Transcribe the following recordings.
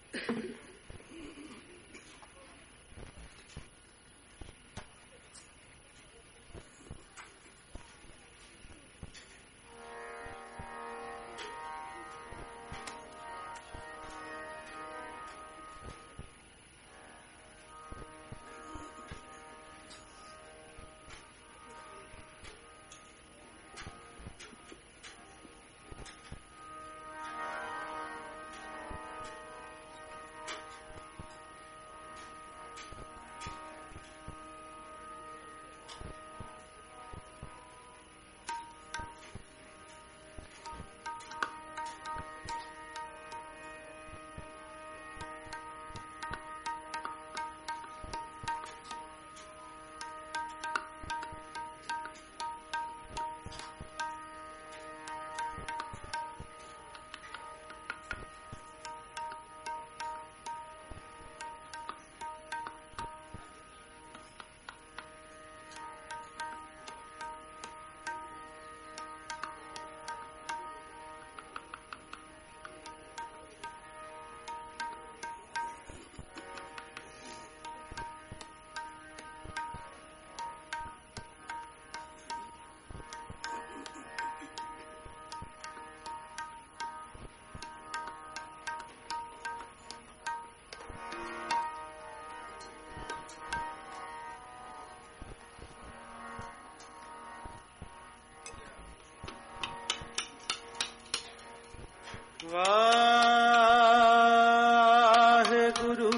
ਵਾਹਿਗੁਰੂ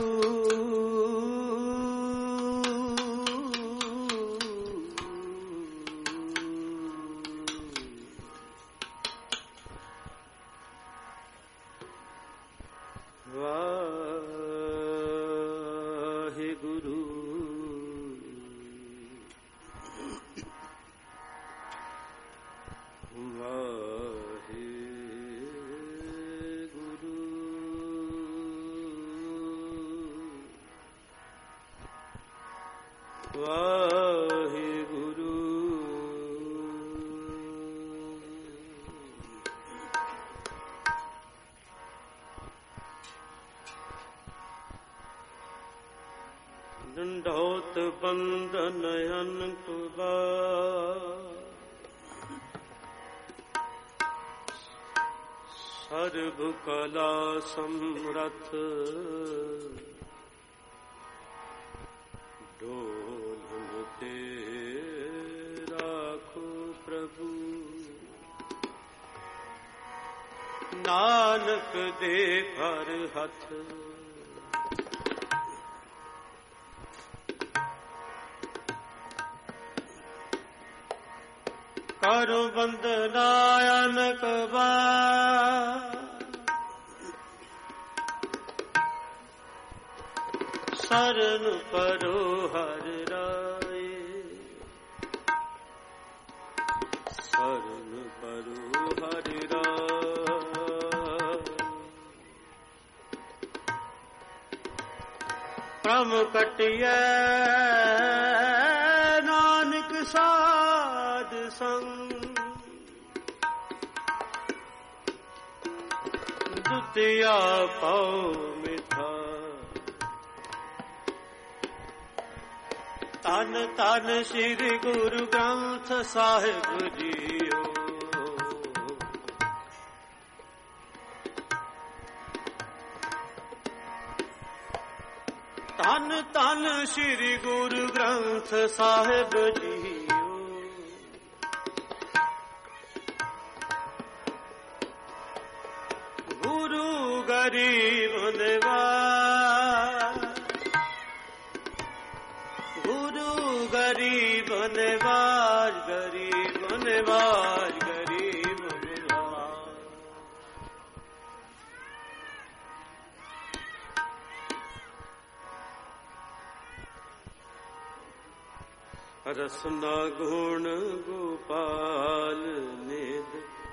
ਵਾਹਿਗੁਰੂ ਵਾਹਿਗੁਰੂ ਡੰਡੋਤ ਬੰਦਨ ਅਨੰਤ ਸਰਬ ਕਲਾ ਸਮਰਥ ਡੋਲਨ ਤੇ ਰਾਖੋ ਪ੍ਰਭੂ ਨਾਨਕ ਦੇ ਘਰ ਹੱਥ ਕਰੋ ਬੰਦਨਾ ਅਨਕ ਬਾਰ ਸਰਨ ਪਰੋ ਹਰਿ ਰਾਏ ਸਰਨ ਪਰੋ ਹਰਿ ਰਾਏ ਪ੍ਰਮ ਕਟਿਐ ਨਾਨਕ ਸਾਧ ਸੰਗ ਦੁਤਿਆ ਪਾਉ ਮਿਠਾ ਧੰਨ ਧੰਨ ਸ੍ਰੀ ਗੁਰੂ ਗ੍ਰੰਥ ਸਾਹਿਬ ਜੀਓ ਧੰਨ ਧੰਨ ਸ੍ਰੀ ਗੁਰੂ ਗ੍ਰੰਥ ਸਾਹਿਬ ਜੀਓ ਗੁਰੂ ਗਰੀਬ ਨਿਵਾਜ ਗੁਰੂ ਗਰੀਬ ਨਿਵਾਜ ਗਰੀਬ ਨਿਵਾਜ ਗਰੀਬ ਨਿਵਾਜ ਰਸਨਾ ਗੁਣ ਗੋਪਾਲ ਨਿਧ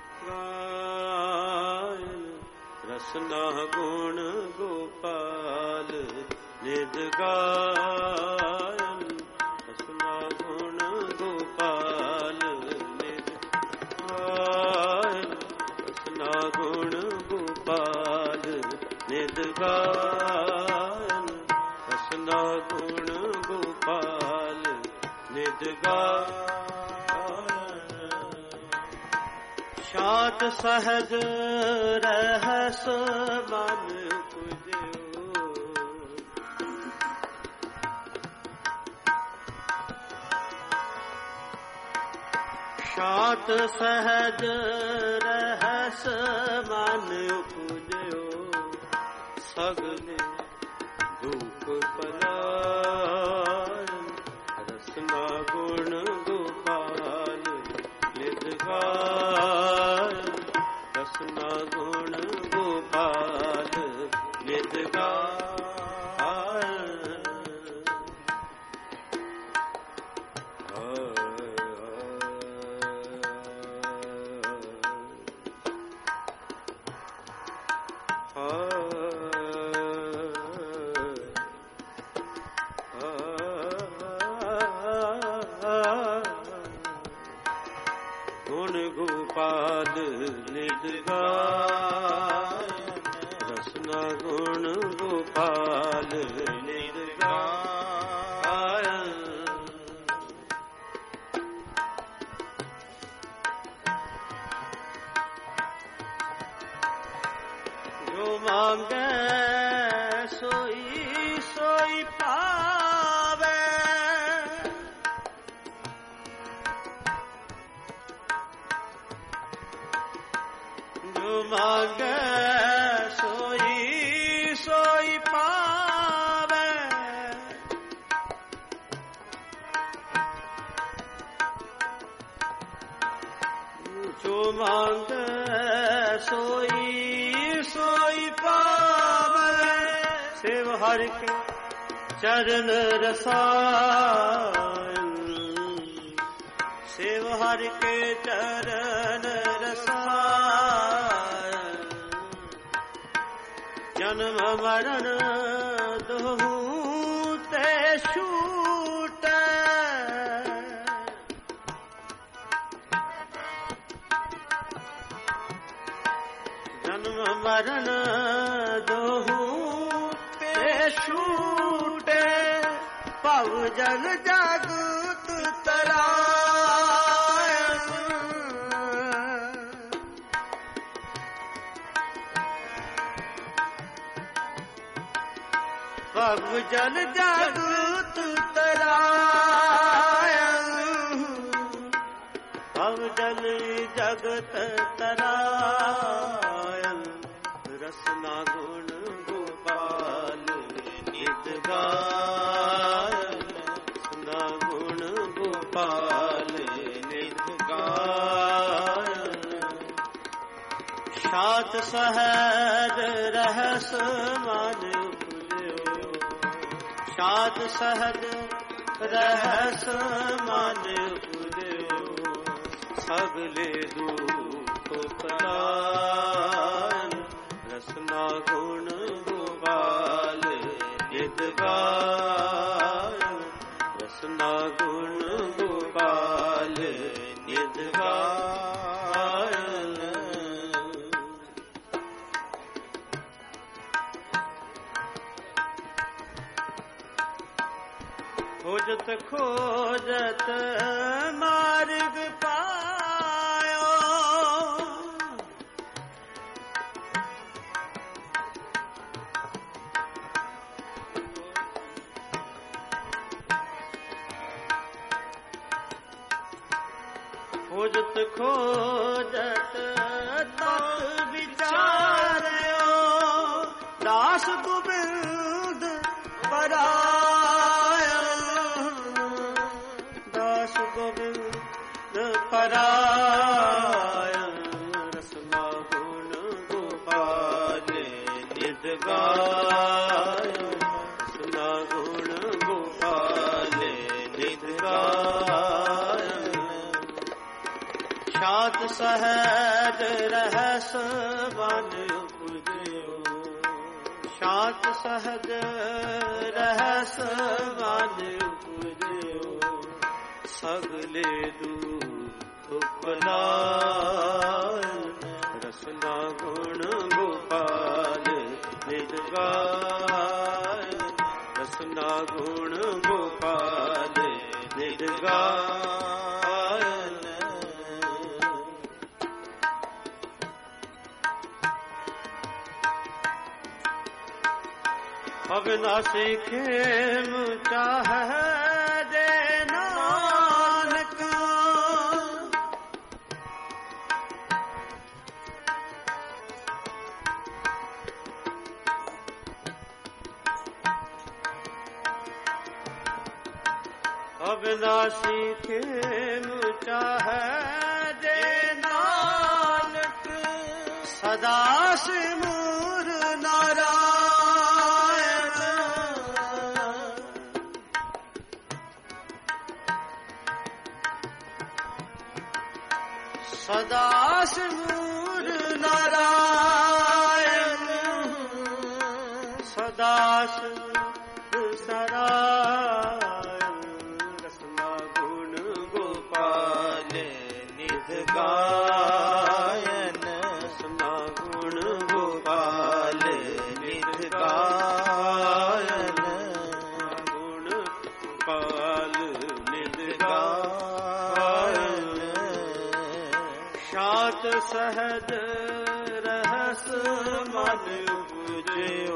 ਗਾਇਨ ਰਸਨਾ ਗੁਣ ਗੋਪਾਲ ਨਿਧ ਗਾਇਨ ਰਸਨਾ ਗੁਣ ਗੋਪਾਲ ਨਿਧ ਗਾਇਨ ਰਸਨਾ ਗੁਣ ਗੋਪਾਲ ਨਿਧ ਗਾਇਨ ਰਸਨਾ ਗੁਣ ਗੋਪਾਲ ਨਿਜ ਗਾਇਨ ਸ਼ਾਂਤ ਸਹਜ ਰਹਿਸ ਮਨ ਪੁਜਿਓ ਸ਼ਾਂਤ ਸਹਜ ਰਹਿਸ ਮਨ ਉਪਜਿਓ ਸਗਲੇ ਦੁਖ ਪਲਾਇਨ ਰਸਨਾ ਗੁਣ ਗੋਪਾਲ ਨਿਜ ਗਾਇਨ ਰਸਨਾ ਗੁਣ ਗੋਪਾਲ ਨਿਜ ਗਾਇਨ ਗੁਣ ਗੋਪਾਲ ਨਿਜ ਗਾਇਨ ਰਸਨਾ ਗੁਣ ਗੋਪਾਲ ਨਿਜ ਗਾਇਨ ਜੋ ਮੰਗੈ ਸੋਈ ਸੋਈ ਪਾਵੇ ਜੋ ਮੰਗੈ ਸੋਈ ਸੋਈ ਪਾਵੇ ਜੋ ਮੰਗੈ ਸੋਈ ਸੋਈ ਪਾਵੇ ਸਿਵ ਹਰਿ ਕੇ ਚਰਨ ਰਸਾਇਨ ਸਿਵ ਹਰਿ ਕੇ ਚਰਨ ਰਸਾਇਨ ਜਨਮ ਮਰਨ ਦੋਹੂ ਤੇ ਛੂਟੈ ਜਨਮ ਮਰਨ ਦੋਹੂ ਤੇ ਛੂਟੇ ਭਵ ਜਲ ਜਾਗਤ ਤਰਾਇਨ ਭਵ ਜਲ ਜਾਗਤ ਤਰਾਇਨ ਭਵ ਜਲ ਜਗਤ ਤਰਾਇਨ ਰਸਨਾ ਗੁਣ ਗੋਪਾਲ ਨਿਜ ਗਾਇਨ ਰਸਨਾ ਗੁਣ ਗੋਪਾਲ ਨਿਜ ਗਾਇਨ ਸ਼ਾਂਤ ਸਹਜ ਰਹਿਸ ਮਨ ਉਪਜਿਓ ਸ਼ਾਂਤ ਸਹਜ ਰਹਿਸ ਮਨ ਉਪਜਿਓ ਸਗਲੇ ਦੁਖ ਪਲਾਇਨ ਰਸਨਾ ਗੁਣ ਗੋਪਾਲ ਨਿਜ ਗਾਇਨ ਰਸਨਾ ਗੁਣ ਗੋਪਾਲ ਨਿਜ ਗਾਇਨ ਖੋਜਤ ਖੋਜਤ ਮਾਰਗ ਪਾਇਓ ਖੋਜਤ ਖੋਜਤ ਤਤ ਵਿਚਾਰਿਓ ਦਾਸ ਗੋਬਿੰਦ ਪਰਾਇਣ ਦਾਸ ਗੋਬਿੰਦ ਪਰਾਇਣ ਰਸਨਾ ਗੁਣ ਗੋਪਾਲ ਨਿਜ ਗਾਇਨ ਰਸਨਾ ਗੁਣ ਗੋਪਾਲ ਨਿਜ ਗਾਇਨ ਸ਼ਾਂਤ ਸਹਜ ਰਹਿਸ ਮਨ ਉਪਜਿਓ ਸ਼ਾਂਤ ਸਹਜ ਰਹਿਸ ਮਨ ਉਪਜਿਓ ਸਗਲੇ ਦੁਖ ਪਲਾਇਨ ਰਸਨਾ ਗੁਣ ਗੋਪਾਲ ਨਿਜ गायन रसना गुण गोपाल निज गायन अविनाशी खेम चाहे दे नानक अविनाशी खेम चाहे दे नानक सदा सिमूर नारायण सदा सिमूर नारायण सदा सिमूर सरायण रसना गुण गोपाल निज गायन रसना गुण गोपाल निज गायन गुण गोपाल निज गायन शांत सहज रहस मन उपजयो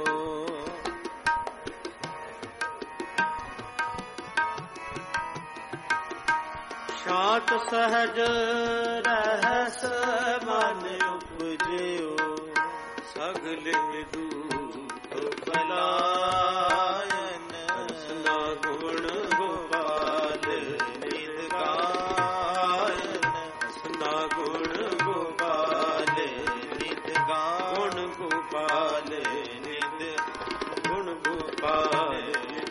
शांत सहज रहस मन उपजयो सगले दूत पलायन रसना गुण गोपाल निज गायन रसना गुण गोपाल निज गुण गोपाल निज गुण गोपाल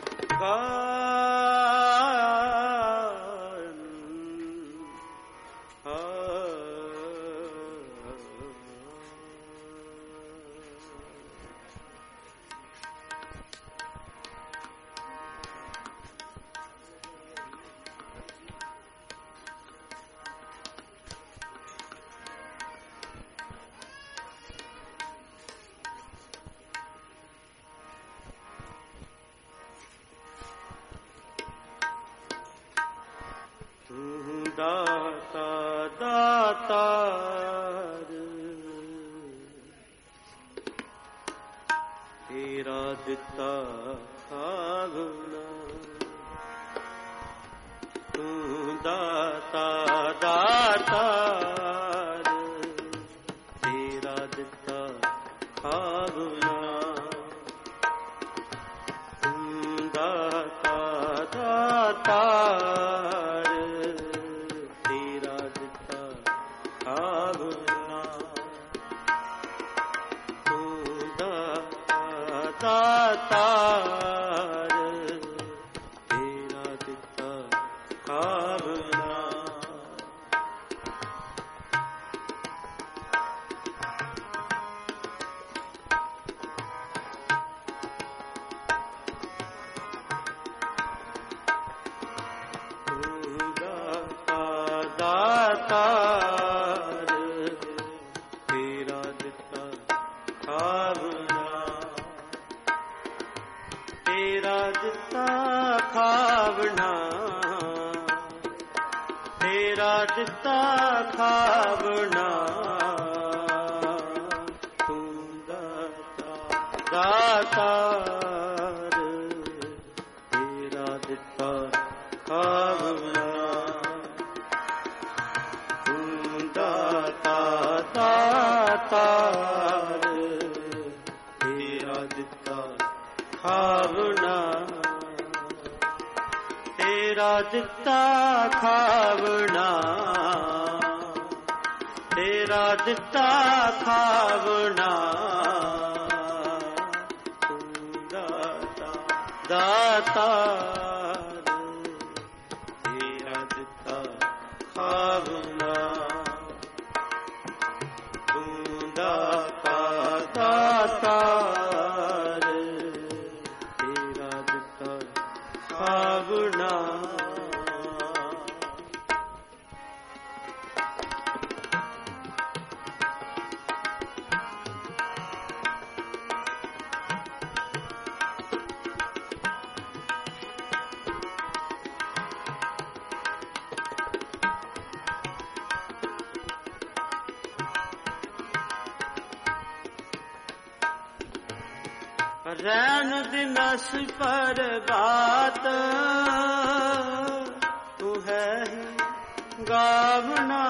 दाता दातार तेरा दिता खागुना तू दाता दातार तेरा दिता खागुना तू दाता दातार दातार तेरा दिता खावना दातार तेरा दिता खावना तेरा दिता खावना तेरा दिता खावना तू दाता दातार तेरा दिता खावना तू दाता दातार तेरा दिता खावना तेरा दिता खावना तेरा दिता खावना तू दाता दातार तेरा दिता खावना तू दाता दातार तेरा दिता खावना रैन दिनस पर बात तू है ही गावना।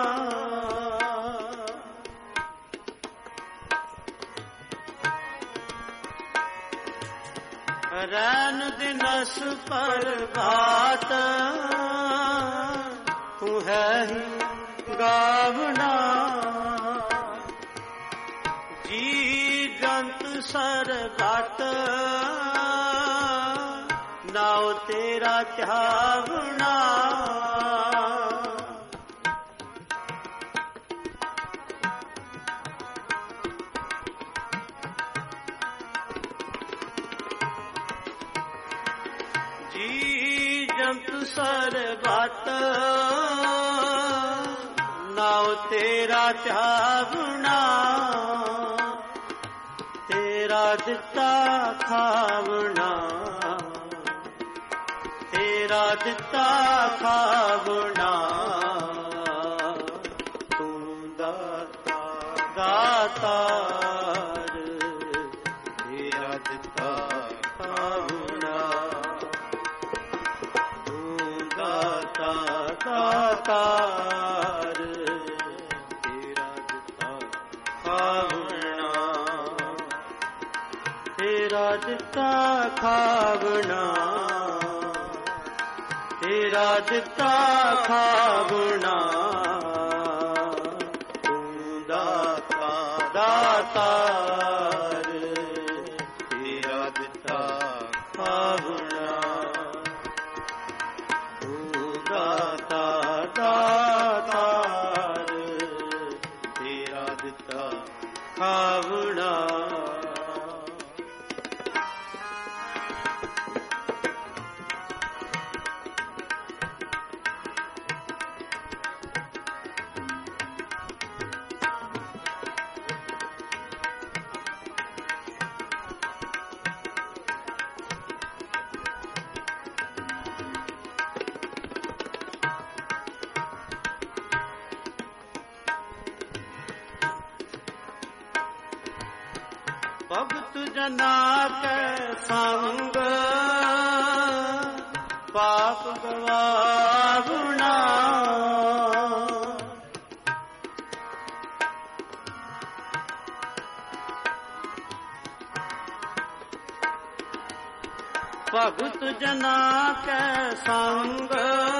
रैन दिनस पर बात तू है ही गावना। जी जंत सरबत नाउ तेरा त्यागना। जी जंत सरबत नाउ तेरा त्यागना। तेरा दिता खावना, तेरा दिता खावना। तू दाता दातार तेरा दिता खावना। तू दाता दातार तेरा दिता खावना। तेरा दिता खावना, तेरा दिता खावना। तू दाता दातार तेरा दिता खावना। तू दाता दातार तेरा दिता खावना। भगत जना के संग पाप गवावना। भगत जना के संग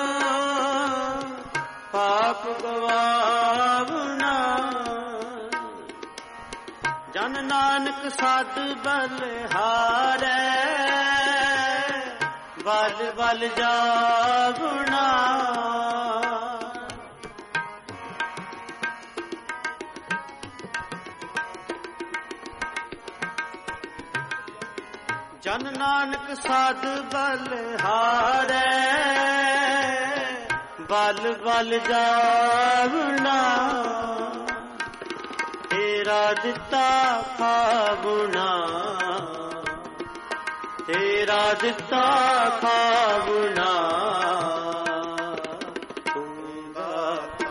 पाप गवावना। जन नानक साध बलिहारै बल बल जावना। जन नानक साध बलिहारै बल बल जावना। तेरा दिता खावना, तेरा दिता खावना। तू दाता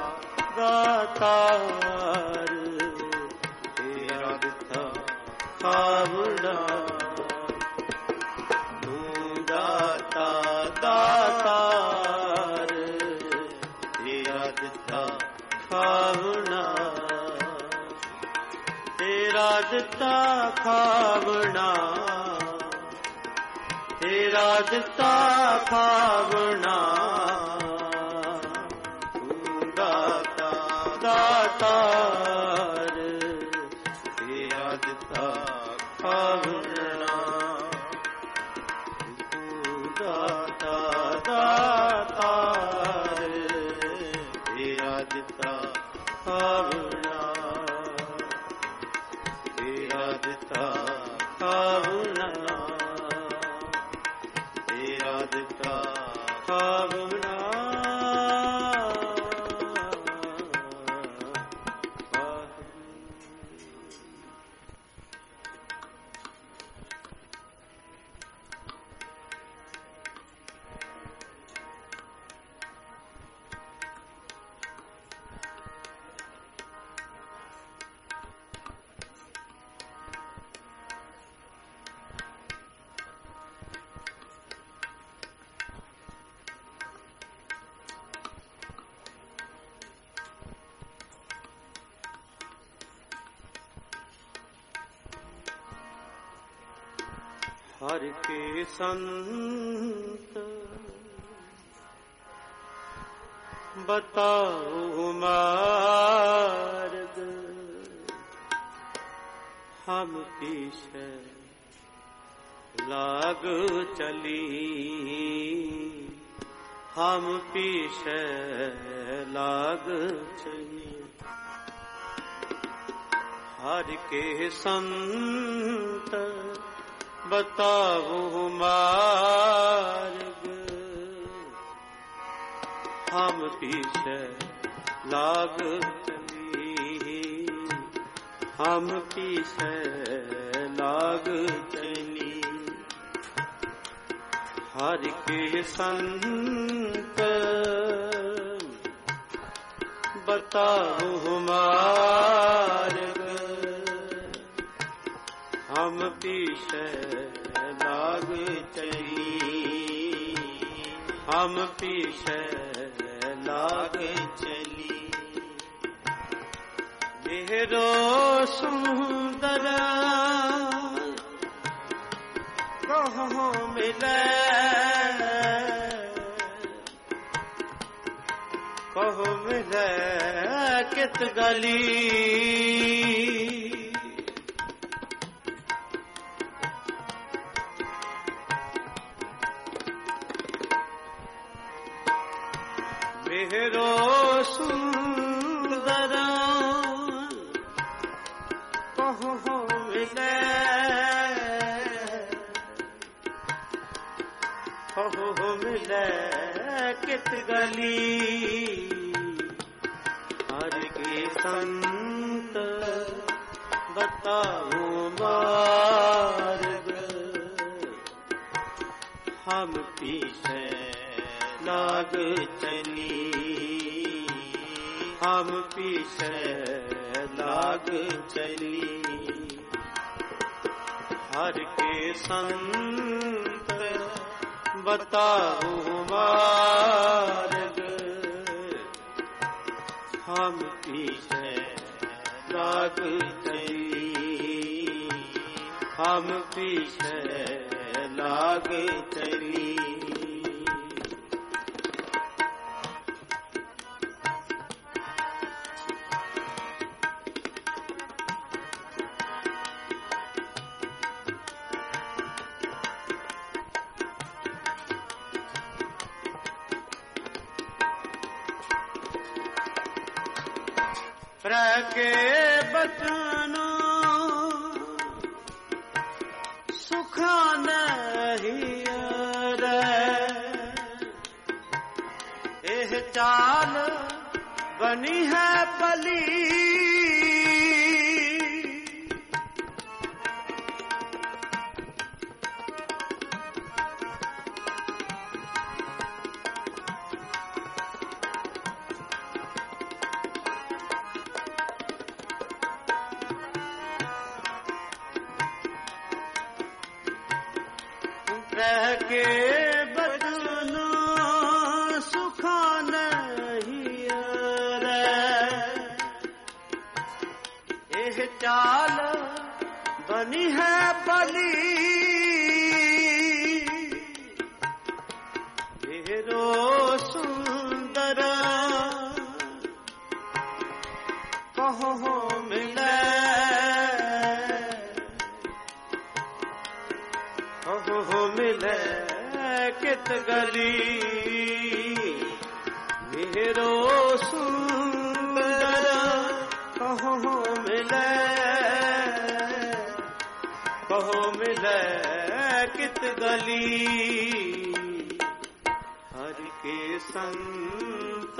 दातार तेरा दिता खावना। तू दाता दातार तेरा दिता खावना। तेरा दिता खावना, तेरा दिता खावना। तू दाता दातार तेरा दिता खावना। तू दाता दातार तेरा दिता खावना। तेरा दिता खावना, तेरा दिता खावना। हर के संत बताओ मार्ग, हम पीछे लाग चली, हम पीछे लाग चली। हर के संत बताओ मार्ग, हम पीछे लाग चली, हम पीछे लाग चली। हर के संत बताओ मार्ग, हम पीछे लाग चली, हम पीछे लाग चली। मेरो सुंदर कहो मिले, कहो मिले कित गली। मेरो सुंदर कहो मिले, कहो मिले कित गली। हर के संत बताओ मार्ग, हम पीछे लाग चली, हम पीछे लाग चली। हर के संत बताओ मार्ग, हम पीछे लाग चली, हम पीछे लाग चली। के बचनों सुख नहीं रे, एह चाल बनी है पली। के बचनों सुख नहीं रे, एह चाल बनी है बली। मेरो सुंदर कहो मिले, कहो मिले कित गली। मेरो सुंदर कहो मिले, कहो मिले कित गली। हर के संत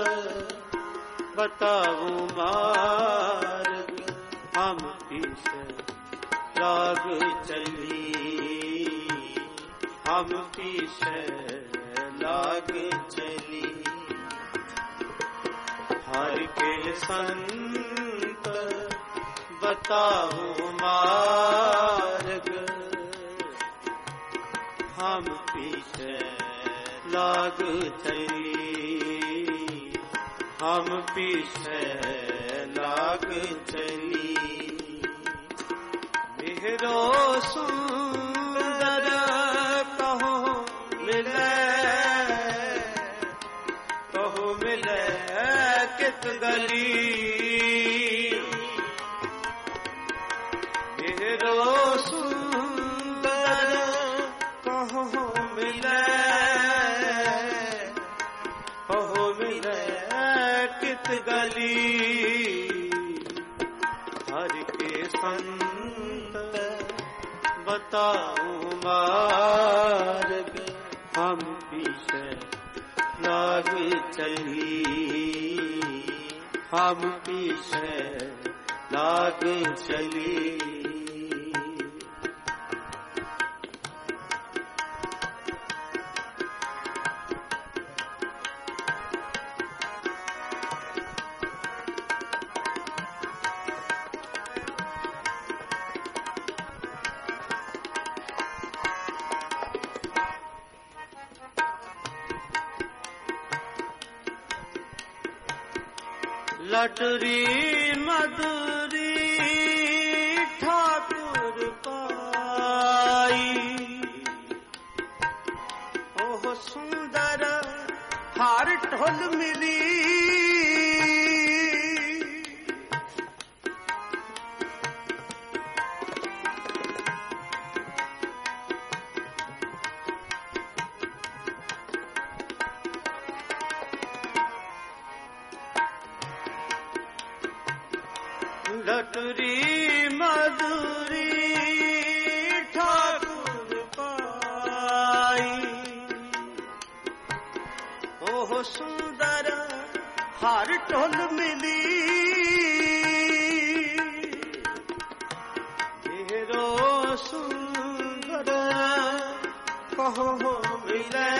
बताओ मार्ग, हम पीछे लाग चली, हम पीछे लाग चली। हर के संत बताओ मार्ग, हम पीछे लाग चली, हम पीछे लाग चली। मेरो सुंदर बताऊं मार्ग, हम पीछे लाग चली, हम पीछे लाग चली। लटरी मधुरी ठाकुर पाई, ओह सुंदर हार ढोल मिली, लटरी मधुरी ठाकुर पाई, ओह सुंदर हार ढोल मिली, ढेरो सुंदर कहो मिले,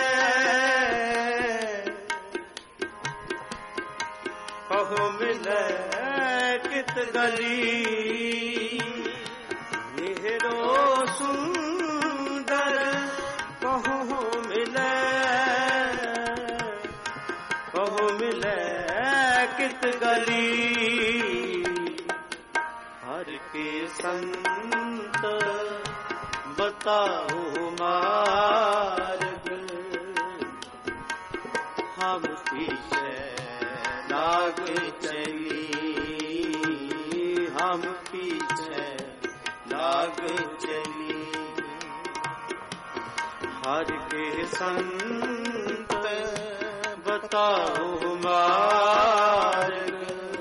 कहो मिले कित गली, ढेरो सुंदर कहो मिले, कहो मिले कित गली। हर के संत बताओ मार्ग, हम पीछे लाग चली, हम पीछे लाग चली। हर के संत बताओ मार्ग,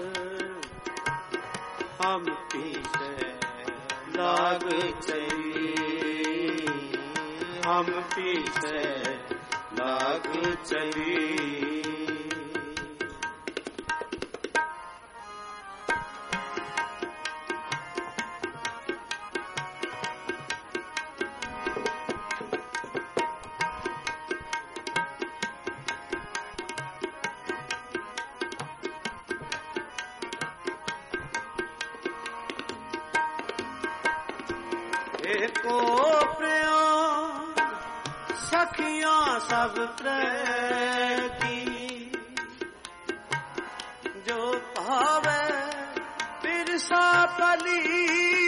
हम पीछे लाग चली, हम पीछे लाग चली। एको प्रेम सखियां सब प्रेम की, जो भावे फिर सा पली,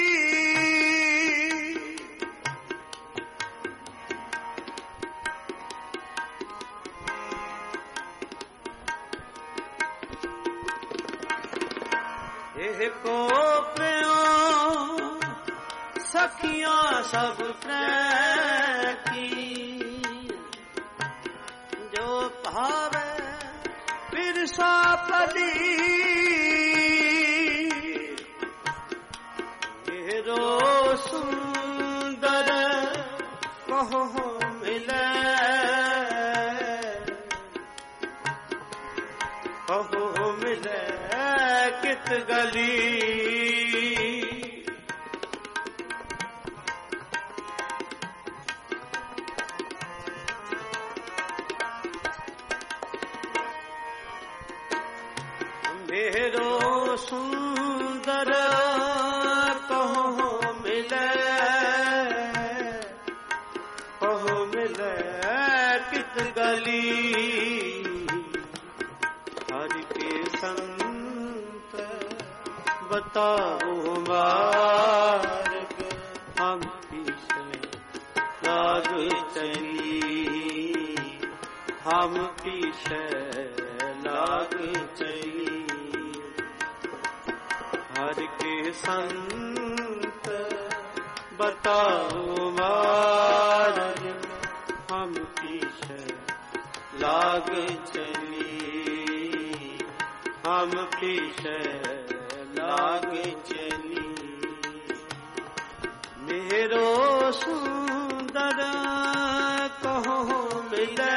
एको प्रेम सखियां सब प्रेम की, जो भावे फिर सा पली, ढेरो सुंदर कहो मिले, कहो मिले कित गली। ढेरो सुंदर कहो मिले, कहो मिले कित गली। हर के संत बताओ मार्ग, हम पीछे लाग चली, हम पीछे लाग चली। हर के संत बताओ मार्ग, हम पीछे लाग चली, हम पीछे लाग चली। मेरो सुंदर कहो मिले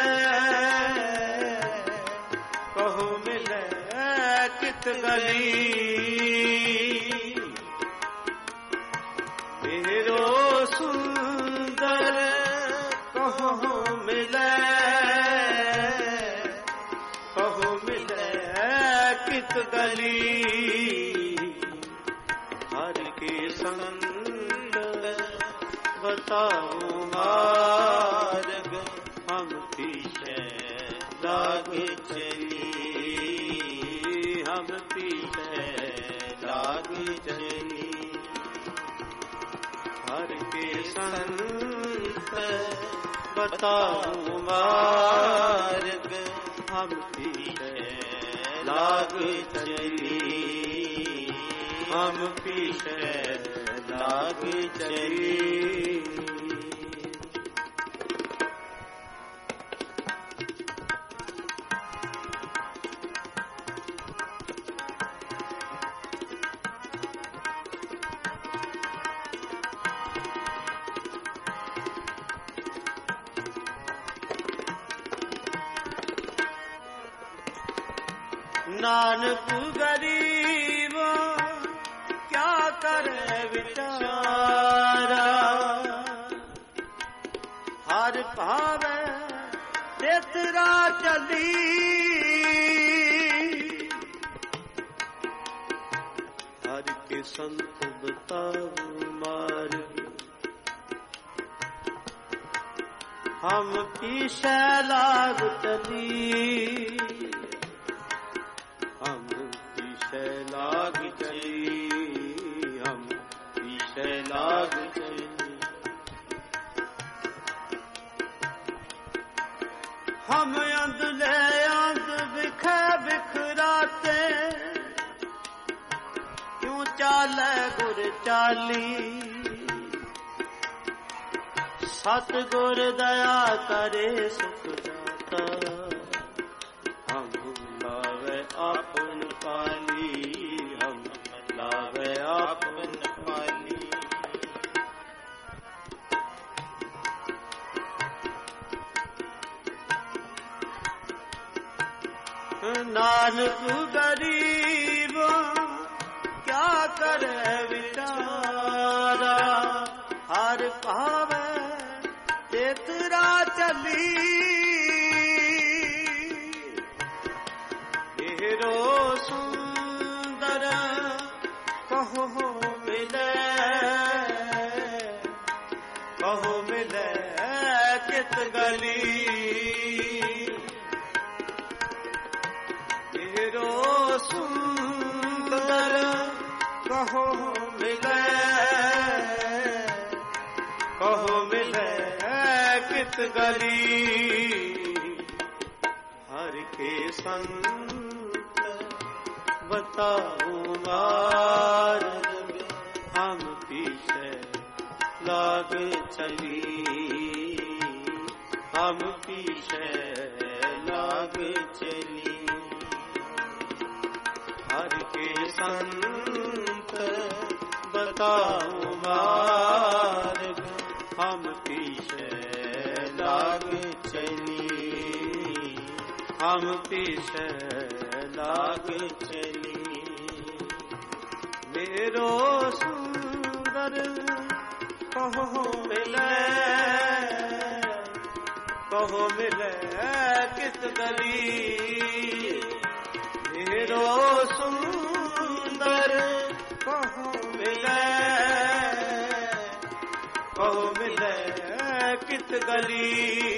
कित गली मेरो सुंदर कहो मिले कित गली हर के संग बताओ मार्ग हम पीछे लाग चली हम पीछे लाग चली हर के संत बताओ मार्ग हम पीछे लाग चली हम पीछे लाग चली नानक गरीब क्या करे विचारा हर भावे तेतरा चली हर के संत बताओ मार्ग हम पीछे लाग चली हम पीछे लाग चली हम पीछे लाग चली हम अंधले अंध बिखराते क्यों चाले गुर चाली सतगुर दया करे सुख दाता हम लावे आपन पाली हम लावे आपन पाली नानक गरीब क्या करे विचारा हर पावे तेतरा चली मेरो सुंदर कहो मिले कित गली मेरो सुंदर कहो मिले कित गली हर के संत बताओ मार्ग हम पीछे लाग चली हम पीछे लाग चली हर के संत बताओ मार्ग हम पीछे लाग चली हम पीछे लाग चली मेरो सुंदर कहो मिले कित गली मेरो सुंदर कहो मिले कित गली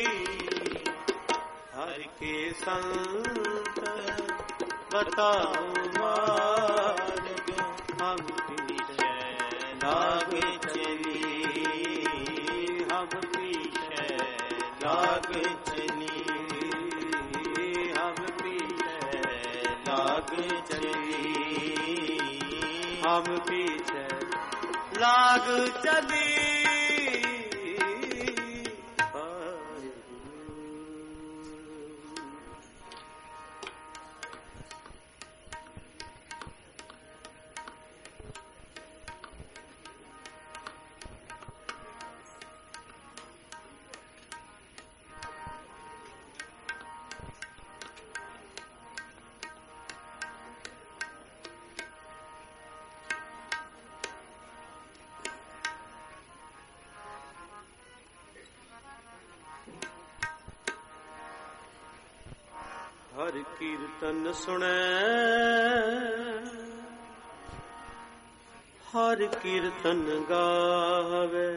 हर के संत बताओ मार्ग हम पीछे लाग चली हम पीछे लाग चली हम पीछे लाग चली हम पीछे लाग चली हर कीर्तन सुने हर कीर्तन गावे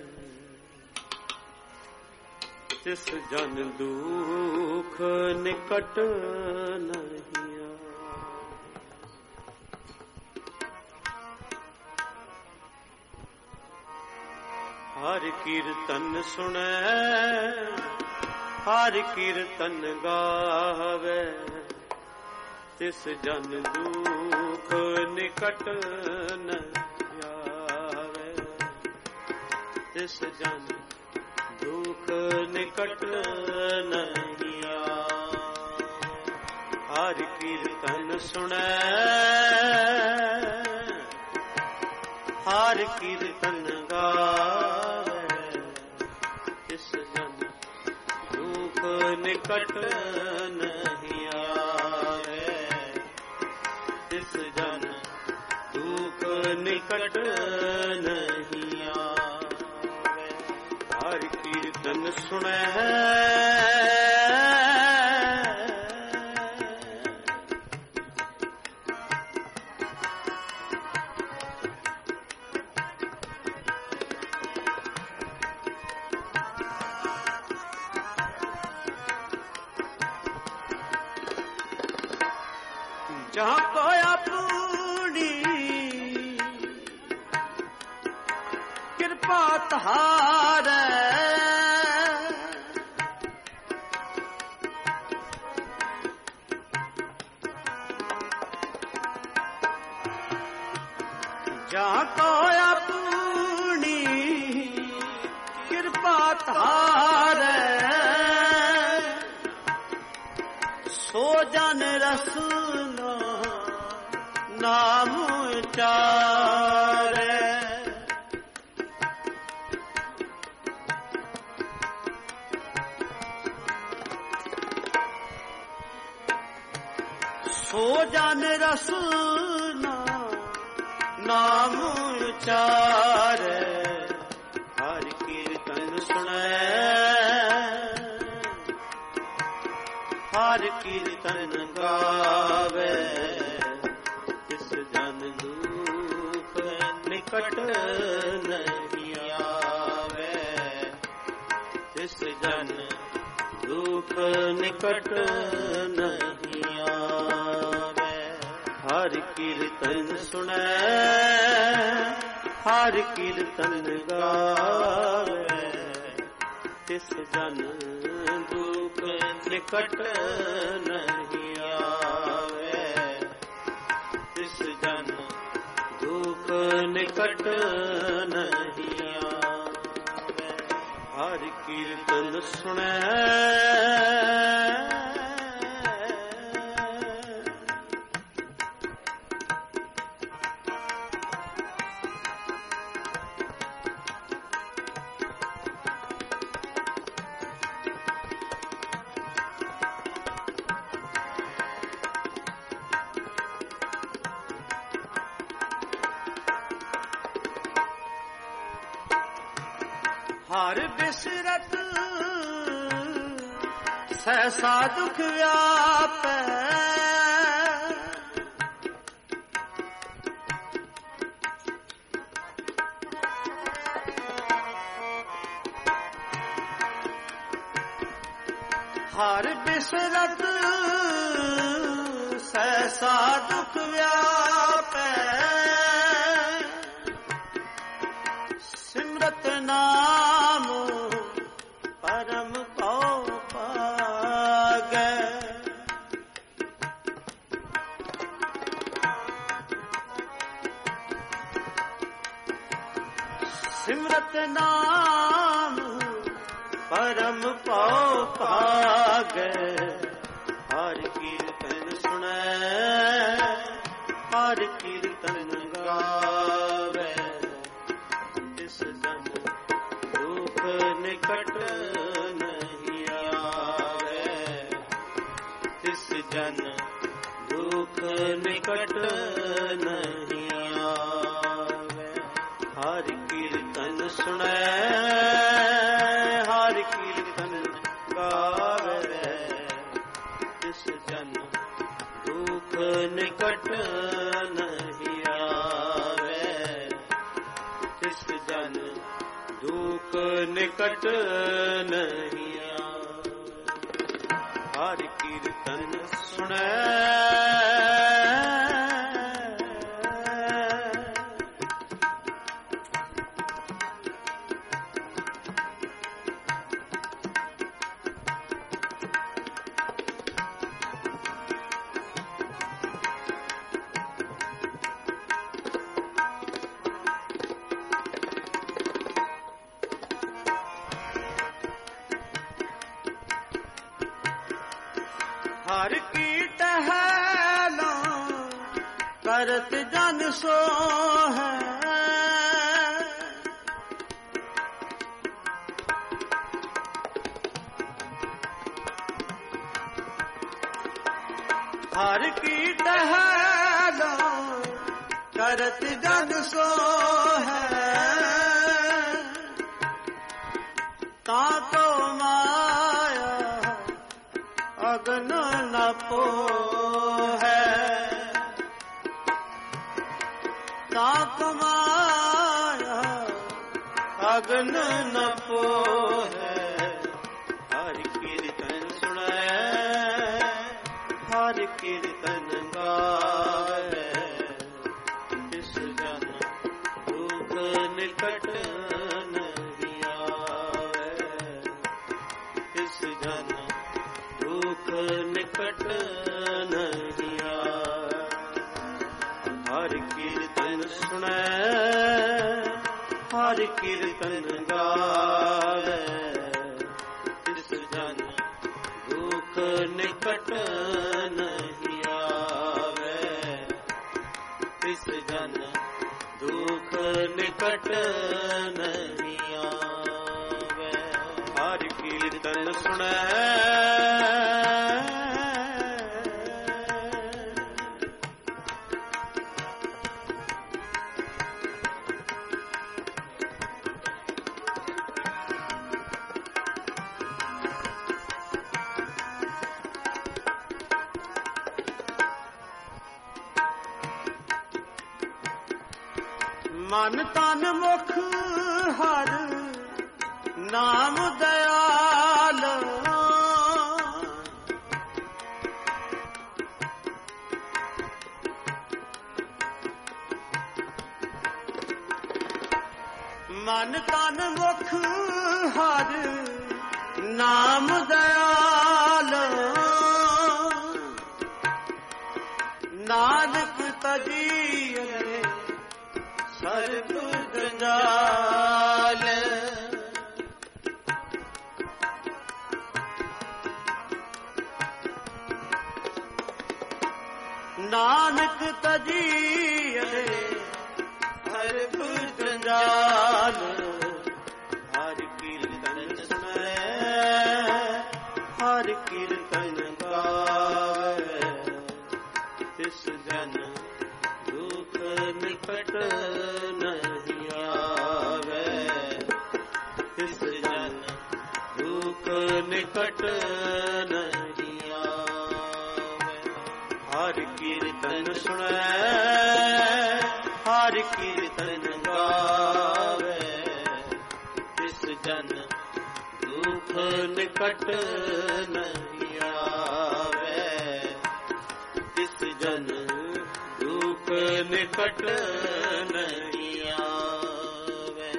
तिस जन दुख निकट नहीं आवे। हर कीर्तन सुने हर कीर्तन गावे तिस जन दुख निकट न आवे। तिस जन दुख निकट नहीं आवे। हर कीर्तन सुने हर कीर्तन गावे तिस जन दुख निकट नहीं आवे। तिस जन दुख निकट नहीं आवे। हर कीर्तन सुने जहाँ कोया पूरी कृपा तहारे जहाँ कोया पूरी कृपा तहारे सो जन रसना नाम उचारे। सो जन रसना नाम उचारे। हर कीर्तन सुने हर कीर्तन गावे तिस जन दुख निकट नहीं आवे। तिस जन दुख निकट नहीं आवे। हर कीर्तन सुने हर कीर्तन गावे तिस जन दुख निकट नहीं आवे। तिस जन दुख निकट नहीं आवे। हर कीर्तन सुने हर बिसरत सहसा दुख व्यापै। हर बिसरत सहसा दुख व्यापै। सिमरत नाम परम पाओ पागै। सिमरत नाम परम पाओ पागै। हर कीर्तन सुने हर कीर्तन गावे तिस जन दुख निकट नहीं आवे। तिस जन दुख निकट नहीं आवे। हर कीर्तन सुने हर कीर्तन गावे तिस जन ਨਿਕਟ ਨਹੀਂ ਆਵੇ। ਹਰਿ ਕੀਰਤਨ ਸੁਣੈ ਹਰਿ ਕੀ ਟਹਿਲਾ ਕਰਤ ਜਨ ਸੋ ਹੈ। ਹਰਿ ਕੀ ਟਹਿਲਾ ਕਰਤ ਜਨ ਸੋ ਹੈ। ਤਾ ਕੋ ਮਾਇਆ ਅਗਨ ਨ ਪੋਹੈ। ਤਾਪ ਮਾਇਆ ਅਗਨ ਨ ਪੋਹੈ। ਹਰਿ ਕੀਰਤਨ ਸੁਣੈ ਹਰਿ ਕੀਰਤਨ ਗਾਵੈ। ਤਿਸ ਜਨ ਦੁਖ ਨਿਕਟ ਨਹੀਂ ਆਵੈ। ਤਿਸ ਜਨ ਦੁਖ ਨਿਕਟ ਨਹੀਂ ਆਵੈ। ਹਰਿ ਕੀਰਤਨ ਸੁਣੈ ਹਰਿ ਕੀਰਤਨ ਗਾਵੈ। ਤਿਸ ਜਨ ਦੁਖ ਨਿਕਟ ਨਹੀਂ ਆਵੈ। ਤਿਸ ਜਨ ਦੁਖ ਨਿਕਟ ਨਹੀਂ ਆਵੈ। ਹਰਿ ਕੀਰਤਨ ਸੁਣੈ ਮਨ ਤਨ ਮੁਖ ਹਰ ਨਾਮ ਦਇਆਲ। ਮਨ ਤਨ ਮੁਖ ਹਰ ਨਾਮ ਦਇਆਲ। ਨਾਨਕ ਤਜੀਏ ਸਰਬ ਜੰਜਾਲ। ਨਾਨਕ ਤਜੀਏ ਸਰਬ ਜੰਜਾਲ। ਹਰਿ ਕੀਰਤਨ ਸੁਣੈ ਹਰਿ ਕੀਰਤਨ ਗਾਵੈ। ਤਿਸ ਜਨ ਦੁਖ ਨਿਕਟ ਨਹੀਂ ਆਵੈ। ਤਿਸ ਜਨ ਦੁਖ ਨਿਕਟ ਨਹੀਂ ਆਵੈ। ਹਰਿ ਕੀਰਤਨ ਸੁਣੈ ਹਰਿ ਕੀਰਤਨ ਗਾਵੈ। ਤਿਸ ਜਨ ਦੁਖ ਨਿਕਟ ਨਹੀਂ ਆਵੈ। ਤਿਸ ਜਨ ਦੁਖ ਨਿਕਟ ਨਹੀਂ ਆਵੈ।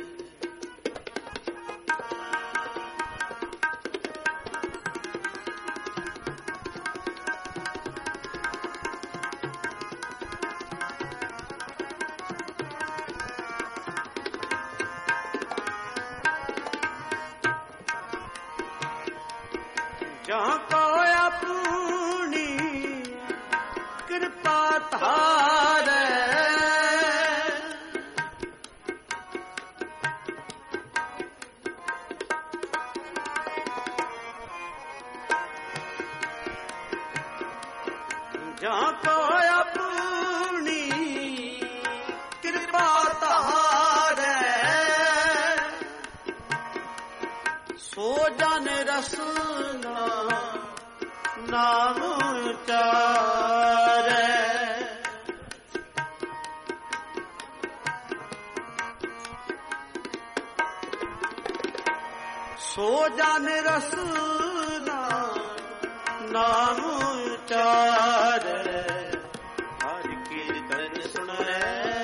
ਜਾਂ ਕੋ ਆਪਣੀ ਕਿਰਪਾ ਧਾਰੈ। ਜਾਂ ਕੋ ਆਪਣੀ ਕਿਰਪਾ ਧਾਰੈ। ਸੋ ਜਨ ਰਸਨਾ ਨਾਮ ਉਚਾਰੈ। ਸੋ ਜਨ ਰਸਨਾ ਨਾਮ ਉਚਾਰੈ, ਹਰਿ ਕੀਰਤਨ ਸੁਣੈ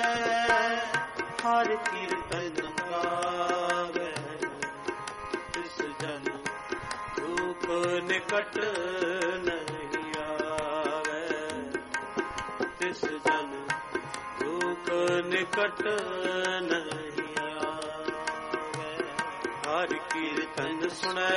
ਹਰਿ ਕੀਰਤਨ ਗਾਵੈ, ਤਿਸ ਜਨ ਦੁਖ ਨਿਕਟ ਨਹੀਂ ਆਵੈ, ਤਿਸ ਜਨ ਦੁਖ ਨਿਕਟ ਨਹੀਂ ਆਵੈ। ਹਰਿ ਕੀਰਤਨ ਸੁਣੈ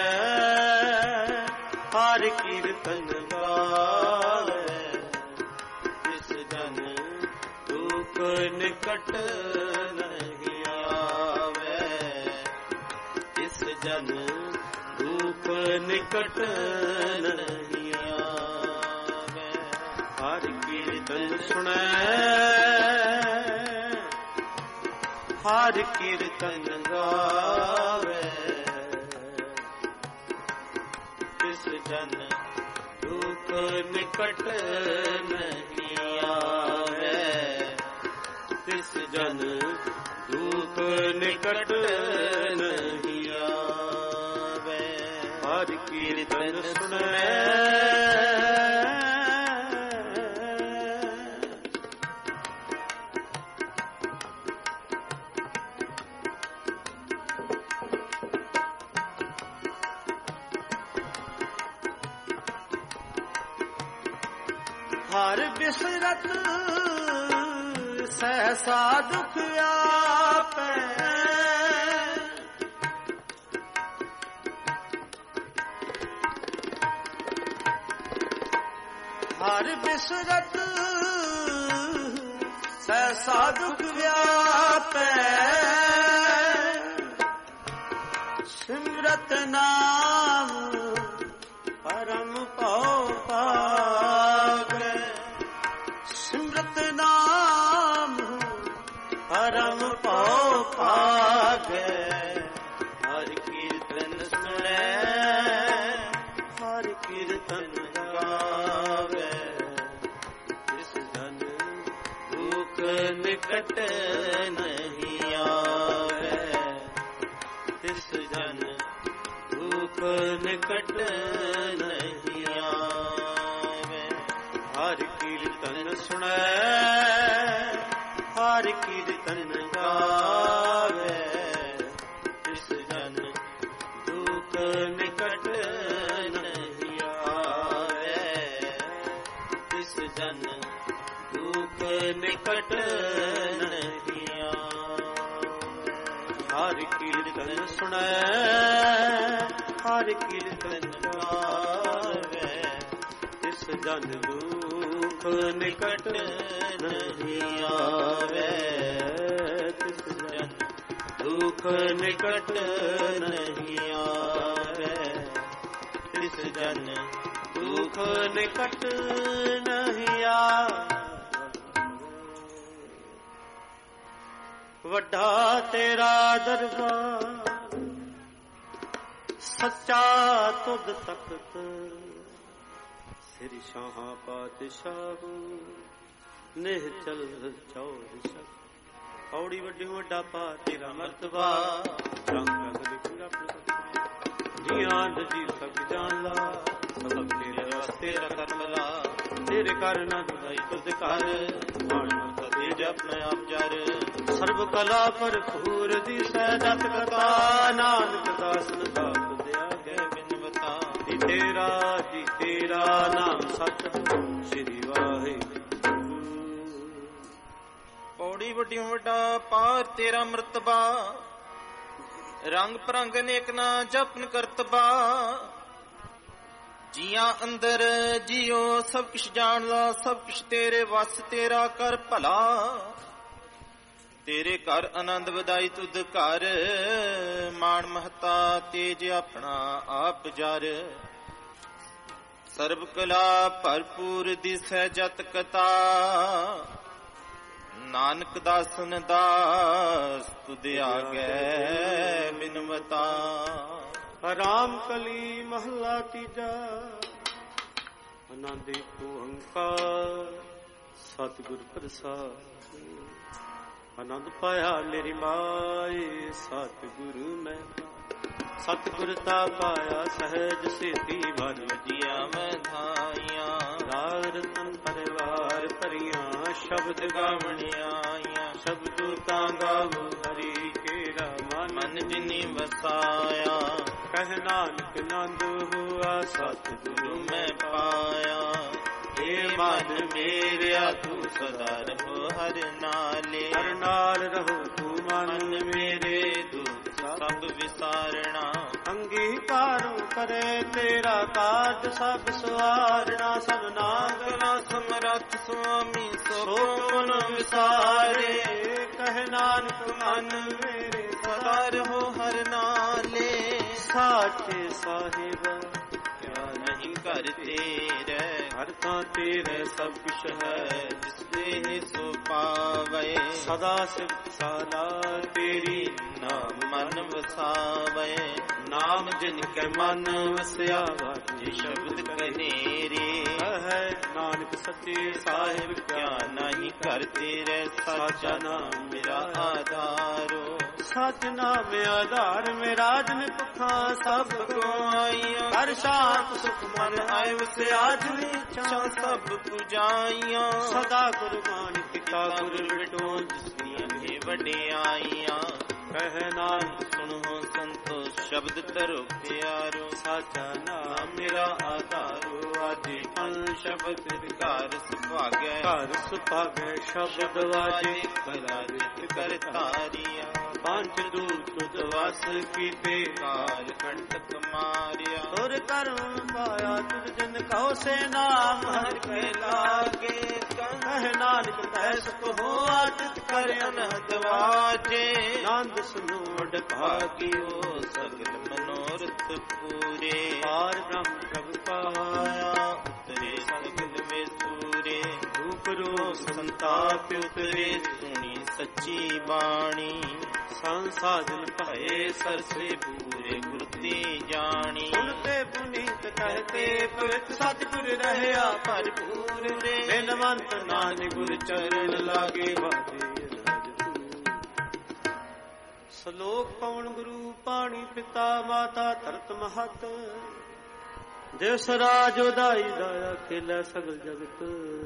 ਹਰਿ ਕੀਰਤਨ ਗਾਵੈ, ਤਿਸ ਜਨ ਦੁਖ ਨਿਕਟ ਨਹੀਂ ਆਵੈ, ਤਿਸ ਜਨ ਦੁਖ ਨਿਕਟ ਨਹੀਂ ਆਵੈ। ਹਰਿ ਕੀਰਤਨ ਸੁਣੈ ਹਰਿ ਕੀਰਤਨ ਗਾਵੈ, ਤਿਸ ਜਨ ਦੁਖ ਨਿਕਟ ਨਹੀਂ ਆਵੈ, ਤਿਸ ਜਨ ਦੁਖ ਨਿਕਟ ਨਹੀਂ ਆਵੈ। ਹਰਿ ਕੀਰਤਨ ਸੁਣੈ ਹਰ ਬਿਸਰਤ ਸਹਿਸਾ ਦੁਖ ਆਪੈ, ਹਰ ਬਿਸਰਤ ਸਹਿਸਾ ਦੁਖ ਆਪੈ, ਸਿਮਰਤ ਨਾਮ ਪਰਮ ਭਉ ਪਾਗੈ, ਸਿਮਰਤ ਨਾਮ ਪਰਮ ਭਉ ਪਾਗੈ। ਹਰਿ ਕੀਰਤਨ ਸੁਣੈ ਹਰਿ ਕੀਰਤਨ ਗਾਵੈ, ਤਿਸ ਜਨ ਦੁਖ ਨਿਕਟ ਨਹੀਂ ਆਵੈ, ਤਿਸ ਜਨ ਦੁਖ ਨਿਕਟ ਨਹੀਂ ਆਵੈ। ਹਰਿ ਕੀਰਤਨ ਸੁਣੈ ਹਰਿ ਕੀਰਤਨ ਗਾਵੈ, ਤਿਸ ਜਨ ਦੁਖ ਨਿਕਟ ਨਹੀਂ ਆਵੈ, ਤਿਸ ਜਨ ਦੁਖ ਨਿਕਟ ਨਹੀਂ ਆਵੈ। ਹਰਿ ਕੀਰਤਨ ਸੁਣੈ ਹਰਿ ਕੀਰਤਨ ਗਾਵੈ, ਤਿਸ ਜਨ ਦੁਖ ਨਿਕਟ ਨਹੀਂ ਆਵੈ, ਤਿਸ ਜਨ ਦੁਖ ਨਿਕਟ ਨਹੀਂ ਆਵੈ, ਤਿਸ ਜਨ ਦੁਖ ਨਿਕਟ ਨਹੀਂ ਆਵੈ। ਵੱਡਾ ਤੇਰਾ ਦਰਬਾਰ ਸੱਚਾ ਤੁਧ ਤਖਤ, ਸਿਰ ਸ਼ਾਹਾਂ ਪਾਤਸ਼ਾਹ ਨਿਹਚਲ ਚੌਰ ਸ਼ਕ। ਪੌੜੀ ਵੱਡੀ ਵੱਡਾ ਪਾ ਤੇਰਾ ਮਰਤਬਾ, ਰੰਗ ਰੰਗ ਲਿਖੂਗਾ ਆਪਣੇ ਜੀਆਂ ਜੀ ਸਭ ਜਾਣ ਲਾ, ਸਭ ਤੇਰੇ ਰਸਤੇ ਰਤਨ ਲਾ, ਤੇਰੇ ਕਰ ਨਾ ਦੁਆਈ ਤੁਧ ਕਰ, ਮਾਣ ਤੇਜ ਆਪਣੇ ਆਪ ਜਰ। ਸਰਬ ਕਲਾ ਭਰਪੂਰ ਦਿਸੈ ਜਤ ਕਥਾ, ਨਾਨਕ ਦਾਸਨ ਦਾਤ ਦਿਆ ਗੈ ਬਿਨਵਤਾ। ਜੀ ਤੇਰਾ ਨਾਮ ਸਤ ਸ੍ਰੀ ਵਾਹਿਗੁਰੂ। ਪੌੜੀ ਵੱਡੀ ਵੱਡਾ ਪਾਰ ਤੇਰਾ ਮਰਤਬਾ, ਰੰਗ ਪਰੰਗ ਨੇਕ ਨਾ ਜਪਨ ਕਰਤਬਾ। ਜੀਆਂ ਅੰਦਰ ਜੀਓ ਸਭ ਕਿਛ ਜਾਣ ਲਾ, ਸਭ ਕਿਛ ਤੇਰੇ ਵਸ ਤੇਰਾ ਕਰ ਭਲਾ। ਤੇਰੇ ਘਰ ਆਨੰਦ ਵਧਾਈ ਤੁਧ ਘਰ, ਮਾਣ ਮਹਤਾ ਤੇਜ ਆਪਣਾ ਆਪ ਜਰ। ਸਰਬ ਕਲਾ ਭਰਪੂਰ ਦਿਸੈ ਜਤ ਕਤਾ, ਨਾਨਕ ਦਾਸਨ ਦਾਸ ਤੁਧ ਆਗੈ ਬਿਨਵਤਾ। ਰਾਮ ਕਲੀ ਮਹਲਾ ਤੀਜਾ, ਆਨੰਦ ਏਕ ਓੰਕਾਰ ਸਤਿਗੁਰ ਪ੍ਰਸਾਦ। ਆਨੰਦ ਪਾਇਆ ਮੇਰੀ ਮਾਏ ਸਤਿਗੁਰੂ ਮੈਂ ਸਤਿਗੁਰ ਤਾ ਪਾਇਆ ਸਹਿਜ ਸੇਤੀ ਵਰ ਵਜੀਆਂ ਵਧਾਈਆਂ ਰਾਗ ਰਤਨ ਪਰਿਵਾਰ ਭਰੀਆਂ ਸ਼ਬਦ ਗਾਵਣੀਆਂ ਸ਼ਬਦੂ ਤਾਂ ਗਾਵੋ ਹਰੀ ਕੇਰਾ ਮਨ ਜਿਨੀ ਵਸਾਇਆ ਕਹਿ ਨਾਨਕ ਨੰਦ ਹੁਆ ਸਤਿਗੁਰੂ ਮੈਂ ਪਾਇਆ ਏ ਮਨ ਮੇਰਿਆ ਤੂੰ ਸਦਾ ਰਹੋ ਹਰ ਨਾਲੇ ਹਰ ਨਾਲ ਰਹੋ ਤੂੰ ਮਨ ਮੇਰੇ ਦੁੱਖ ਸਭ ਵਿਸਾਰਣਾ ਅੰਗੀਕਾਰੁ ਕਰੇ ਤੇਰਾ ਕਾਜ ਸਭ ਸਵਾਰਣਾ ਸਭ ਨਾਗਨਾ ਸਮਰੱਥ ਸੁਆਮੀ ਸੋ ਸੋ ਮਨ ਵਿਸਾਰੇ ਕਹਿ ਨਾਨਕ ਮਨ ਮੇਰੇ ਸਦਾ ਰਹੋ ਹਰ ਨਾਲੇ ਸਾਚੇ ਸਾਹਿਬ ਕਿਆ ਨਹੀਂ ਕਰ ਤੇਰੇ ਹਰ ਤਾਂ ਤੇਰੇ ਸਭ ਕੁਛ ਹੈ ਜਿਸ ਦੇ ਸੋ ਪਾਵੇ ਸਦਾ ਸਿਵ ਸਾਲਾ ਤੇਰੀ ਨਾਮ ਮਨ ਵਸਾਵੇ ਨਾਮ ਜਿਨ ਕੈ ਮਨ ਵਸਿਆ ਜੇ ਸ਼ਬਦ ਕਨੇਰੇ ਹੈ ਨਾਨਕ ਸੱਚੇ ਸਾਹਿਬ ਕਿਆ ਨਹੀਂ ਕਰ ਤੇਰੇ ਸਾਚਾ ਨਾਮ ਮੇਰਾ ਆਧਾਰੋ ਸਚ ਨਾਮ ਆਧਾਰ ਮੇਰਾ ਜਨ ਭੁੱਖਾਂ ਸਭ ਗਵਾਈਆਂ ਹਰ ਸ਼ਾਂਤ ਸੁਖ ਮਨ ਆਇ ਵਸਿਆ ਜੁਨੀ ਇੱਛਾ ਸਭ ਪੁਜਾਈਆਂ ਸਦਾ ਕੁਰਬਾਨ ਕੀਤਾ ਗੁਰ ਵਿਟੋ ਜਿਸ ਦੀਆਂ ਇਹ ਵਡਿਆਈਆਂ ਕਹਿ ਨਾਨਕ ਸੁਣੋ ਸੰਤੋ ਸ਼ਬਦ ਧਰੋ ਪਿਆਰੋ ਸਾਚਾ ਨਾਮ ਮੇਰਾ ਆਧਾਰੋ ਆਜੇ ਪਨ ਸ਼ਬਦ ਵਿਕਾਰ ਸੁਭਾਗੈ ਘਰ ਸੁਭਾਗੈ ਸ਼ਬਦ ਵਾਜੇ ਕਲਾ ਰਿਤ ਕਰ ਧਾਰੀਆ ਪੰਜ ਦੂਤ ਦਵਸ ਕੀਤੇ ਕਾਲ ਕੰਟਕ ਮਾਰਿਆ ਤੁਰ ਕਰਮ ਪਾਇਆ ਤੁਧ ਜਿਨ ਕਹੋ ਸੇ ਨਾਮ ਹਰਿ ਕੈ ਲਾਗੇ ਕਹਿ ਨਾਨਕ ਤੈ ਸੁਖ ਹੋਆ ਤਿਤ ਕਰ ਅਨਹਦ ਵਾਜੇ ਨੰਦ ਸੁਨੋੜ ਭਾਗਿਓ ਸਗਲ ਮਨੋਰਥ ਪੂਰੇ ਪਾਰ ਬ੍ਰਹਮ ਪ੍ਰਭ ਪਾਇਆ ਉਤਰੇ ਸਗਲ ਮੇ ਸੂਰੇ ਰੂਪ ਰੋ ਸੰਤਾਪ ਉਤਰੇ ਸੁਣੀ ਸੱਚੀ ਬਾਣੀ ਸੰਸਾਜਨ ਭਏ ਸਰਸੇ ਪੂਰੇ ਗੁਰਤੀ ਜਾਣੀ ਪੁਨ ਤੇ ਪੁਨੀਤ ਕਹਤੇ ਪੁਰਖ ਸਤਿਗੁਰ ਰਹਿਆ ਭਰਪੂਰ ਰੇ ਬਿਨਵੰਤ ਨਾਨਕ ਗੁਰ ਚਰਨ ਲਾਗੇ ਵਾਜੇ ਸ਼ਲੋਕ ਪਵਨ ਗੁਰੂ ਪਾਣੀ ਪਿਤਾ ਮਾਤਾ ਧਰਤ ਮਹਤ ਦਿਵਸ ਰਾਜ ਉਦਾਈ ਦਾਇਆ ਖੇਲੇ ਸਗਲ ਜਗਤ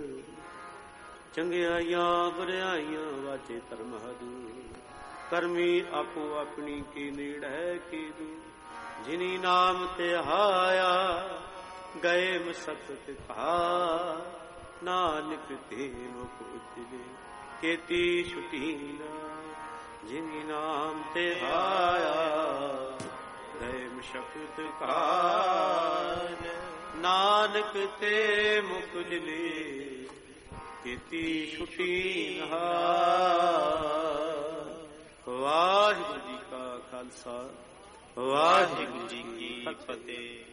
ਚੰਗਿਆਈਆਂ ਬੁਰਿਆਈਆਂ ਵਾਜੇ ਧਰਮ ਹਦੂ ਕਰਮੀ ਆਪੋ ਆਪਣੀ ਕੀ ਨੀੜ ਹੈ ਕੀ ਦੂ ਜਿਨੀ ਨਾਮ ਤੇ ਹਾਇਆ ਗਏ ਮਸਕਤ ਕਾ ਨਾਨਕ ਤੇ ਮੁਖ ਉਜਲੇ ਕੇਤੀ ਛੁਟੀ ਨਾ ਜਿਨੀ ਨਾਮ ਤੇ ਹਾਇਆ ਗਏ ਮਸਕਤ ਕਾ ਨਾਨਕ ਤੇ ਮੁਖ ਉਜਲੇ ਕੇਤੀ ਛੁਟੀ ਨਾ। ਵਾਹਿਗੁਰੂ ਜੀ ਕਾ ਖਾਲਸਾ ਵਾਹਿਗੁਰੂ ਜੀ ਕੀ ਫਤਿਹ।